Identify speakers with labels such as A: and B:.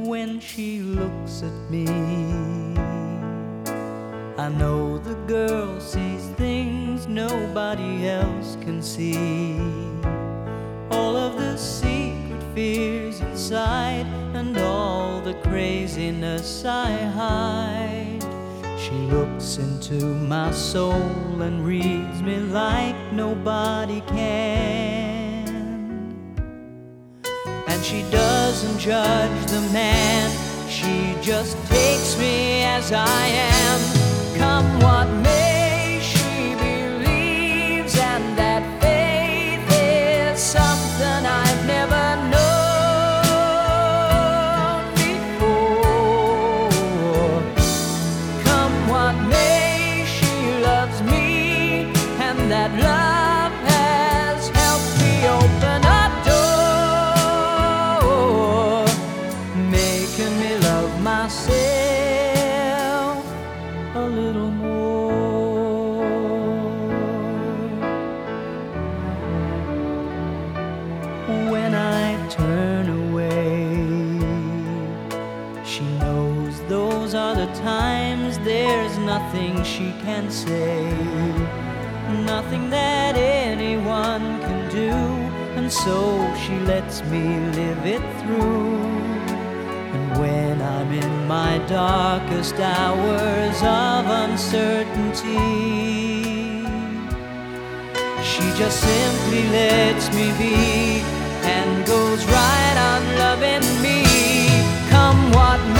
A: when she looks at me. I know the girl sees things nobody else can see. All of the secret fears inside and all the craziness I hide. She looks into my soul and reads me like nobody can. And she doesn't judge the man, she just takes me as I am. Come what may, she believes, and that faith is something I've never known before. Come what may, she loves me, and that love has helped me open a door, making me love myself a little more. When I turn away, she knows those are the times there's nothing she can say, nothing that anyone can do, and so she lets me live it through. And when I'm in my darkest hours of uncertainty, she just simply lets me be and goes right on loving me. Come what may.